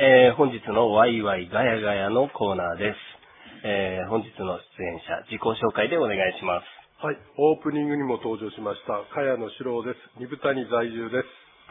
本日のワイワイガヤガヤのコーナーです。本日の出演者、自己紹介でお願いします。 はい、オープニングにも登場しました、茅野史郎です。二部谷在住です。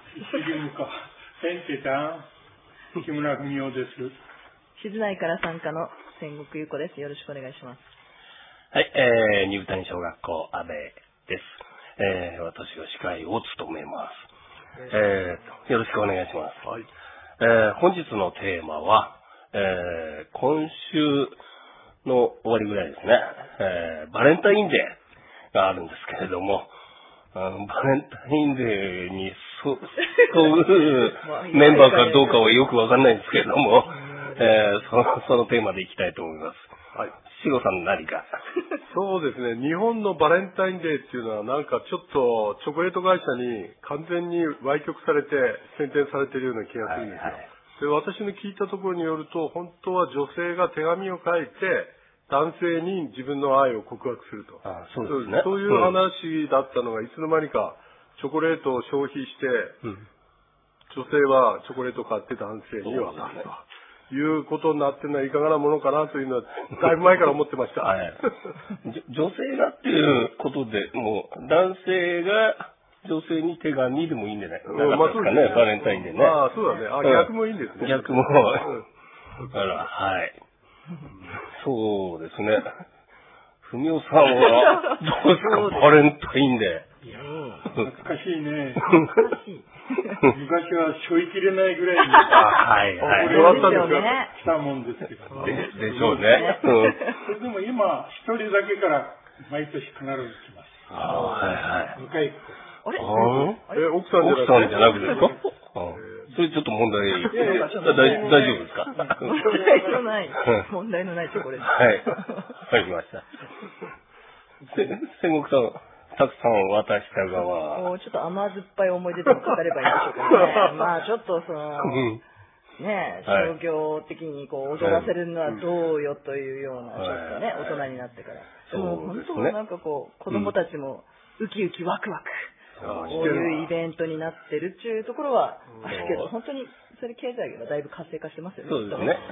先生ちゃん、木村文夫です。 静内から参加の千石優子です。よろしくお願いします。 はい、二部谷小学校阿部です。私が司会を務めます。よろしくお願いします。 はい。 本日のテーマは、今週の終わりぐらいですね、バレンタインデーがあるんですけれども、バレンタインデーにそういうメンバーかどうかはよくわかんないんですけれども、そのテーマでいきたいと思います。 はい。 シロさん何か。 そうですね、日本のバレンタインデーっていうのはなんかちょっとチョコレート会社に完全に歪曲されて宣伝されているような気がするんですよ。 はいはい、 で、私の聞いたところによると、本当は女性が手紙を書いて男性に自分の愛を告白すると。 そうですね。 そういう話だったのがいつの間にかチョコレートを消費して、女性はチョコレートを買って男性に渡すと。いうことになってるのはいかがなものかなというのはだいぶ前から思ってました。 はい、女性がっていうことでもう男性が女性に手紙でもいいんじゃないですかね、バレンタインでね。 そうだね。逆もいいんですね。 逆も。はい。そうですね。文雄さんはどうですか、バレンタインデー。 懐かしいね。昔は背負いきれないぐらいにはいはい。 来たもんですけど。 でしょうね。 それでも今一人だけから毎年必ず来ます。 はいはい。 迎えあれ？ 奥さんじゃなくてですか？ それちょっと問題、大丈夫ですか？ 問題のないチョコレート。 はい。わかりました。千石さん、たくさん渡した側。 ちょっと甘酸っぱい思い出でも語ればいいんでしょうかね。まあちょっとね、商業的に踊らせるのはどうよというような、ちょっとね、大人になってから。でも本当なんか子供たちもウキウキワクワク。こういうイベントになってるっていうところはあるけど、本当にそれ経済がだいぶ活性化してますよね。 そうですね。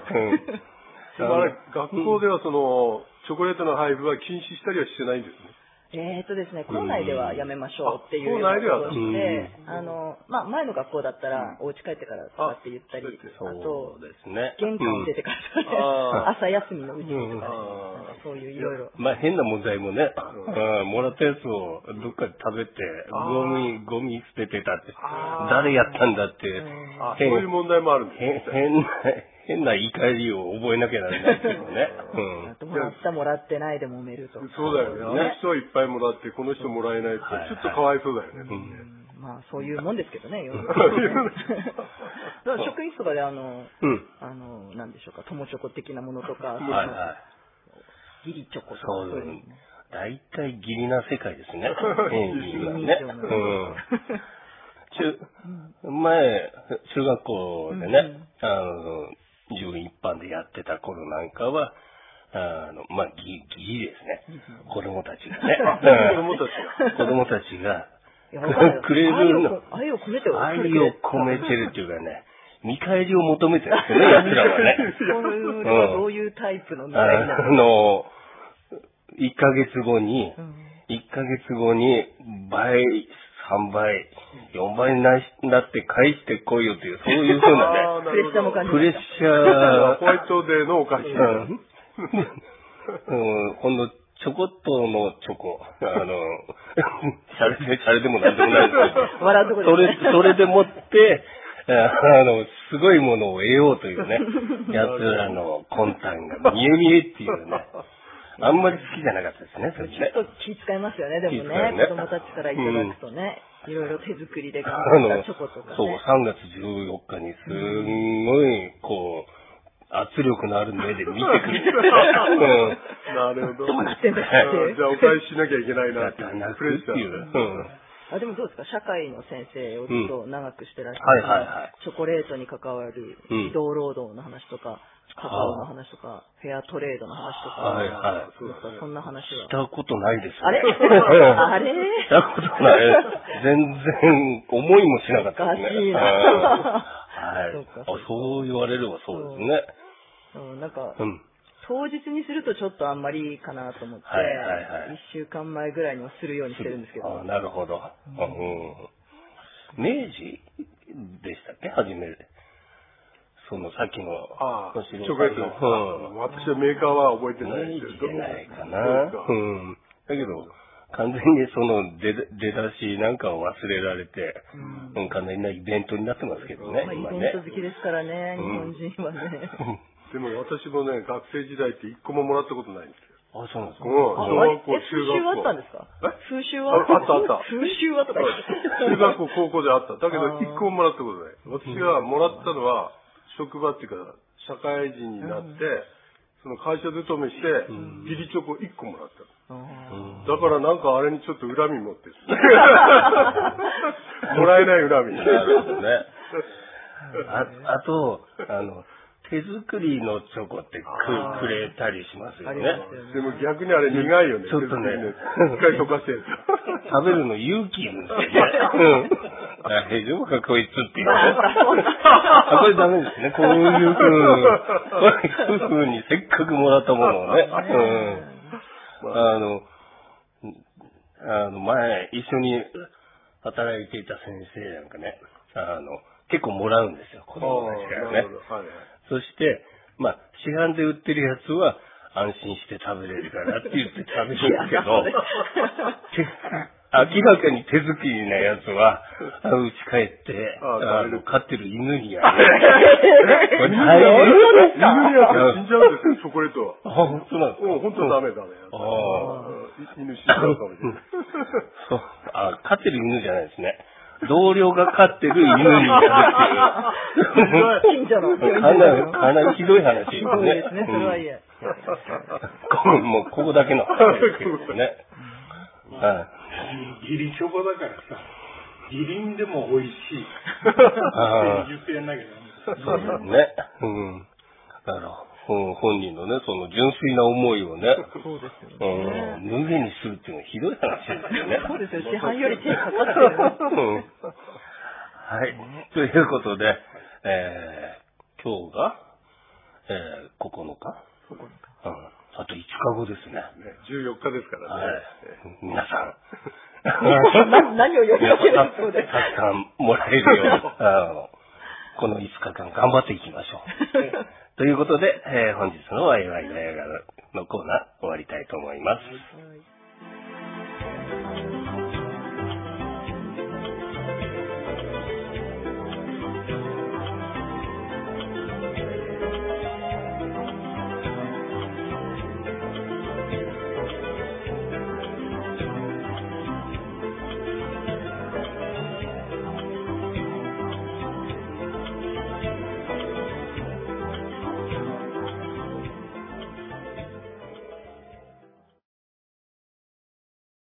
学校ではそのチョコレートの配布は禁止したりはしてないんですね。 ですね、校内ではやめましょうっていうようなことをして、前の学校だったらお家帰ってからとかって言ったり、あと玄関を出てから朝休みのうちとかそういういろいろ。 変な問題もね、もらったやつをどっかで食べてゴミ捨ててたって、誰やったんだって、 そういう問題もあるんですね。 変な怒りを覚えなきゃならないですよね。 もらってないで揉めると。 そうだよね。あの人はいっぱいもらって、この人もらえないって、ちょっとかわいそうだよね。 まあ、そういうもんですけどね、職員とかでなんでしょうか、友チョコ的なものとか、ギリチョコとか。 大体ギリな世界ですね。前、中学校でね、準一般でやってた頃なんかは、ギリですね。子供たちがね。子供たちが、くれるの。 愛を込めてるっていうかね、見返りを求めてるんですよね、奴らはね。 どういうタイプの見返りなの 1ヶ月後に倍、3倍、4倍になって返してこいよっていう、そういうふうなね、 プレッシャーも感じプレッシャー。 ホワイトデーのお菓子。 今度、チョコットのチョコ、シャレでもなんでもないですけど、それでもって、すごいものを得ようというね、奴らの魂胆が見え見えっていうね。あんまり好きじゃなかったですね、それね。 ちょっと気遣いますよね、でもね。子供たちからいただくとね、いろいろ手作りで頑張ったチョコとかね。 そう、3月14日にすんごい、圧力のある目で見てくれて。 なるほど。 どうなってんだって。 じゃあお返ししなきゃいけないなってプレッシャー。 でもどうですか、社会の先生をずっと長くしてらっしゃる、チョコレートに関わる移動労働の話とか、カカオの話とか、フェアトレードの話とか、そんな話は。 したことないですね。 あれしたことない。全然思いもしなかったですね。 おかしいな。 はい。 そうかそう言われればそうですね。 なんか、 うん。 当日にするとちょっとあんまりかなと思って、 はいはいはい 1週間前ぐらいにはするようにしてるんですけど。 なるほど。明治でしたっけ初めて。そのさっきのチョコレート。私はメーカーは覚えてない明です治じゃないかな。だけど、完全にその出だしなんかを忘れられて、かなりなイベントになってますけどね、今ね。 イベント好きですからね、日本人はね。 でも私もね、学生時代って一個ももらったことないんですよ。 そうなんですか。 小学校、 風習はあったんですか？風習はあった。 風習はとか言って。 中学校、高校であった。だけど一個ももらったことない。私がもらったのは、職場っていうか、社会人になって、その会社勤めして、義理チョコ1個もらった。だからなんかあれにちょっと恨み持ってる。もらえない恨み。 なるほどね。あと、手作りのチョコってくれたりしますよね。 でも逆にあれ苦いよね。 ちょっとね、 一回溶かしてる。 食べるの勇気いるんですよね。大丈夫かこいつって言うね。これダメですね。こういう風にせっかくもらったものをね。前一緒に働いていた先生なんかね、結構もらうんですよ、子供たちからね。そして、市販で売ってるやつは安心して食べれるからって言って食べるんですけど、明らかに手作りなやつは、うち帰って、飼ってる犬にあげる。これ大変犬には死んじゃうんですよ、チョコレートは。 本当なんですか？ 本当ダメ。犬死んじゃうかもしれない。 そう。飼ってる犬じゃないですね。同僚が飼ってる犬にやるっていう。 近所の。 かなりひどい話ですね。 そうですね、それは嫌。 もうここだけの話ですけどね。 義理チョコだからさ、義理でも美味しい。言ってやんなきゃダメ。 そうですね。だから、本人のね、その純粋な思いをね、無限にするっていうのはひどい話ですよね。 そうですよ、市販より手かかってる。 はい。ということで、今日が、9日？あと5日後ですね。 14日ですからね。 皆さん。 何を呼びかけるんですか？ たくさんもらえるよう、この5日間頑張っていきましょう。ということで、本日のワイワイガヤガのコーナー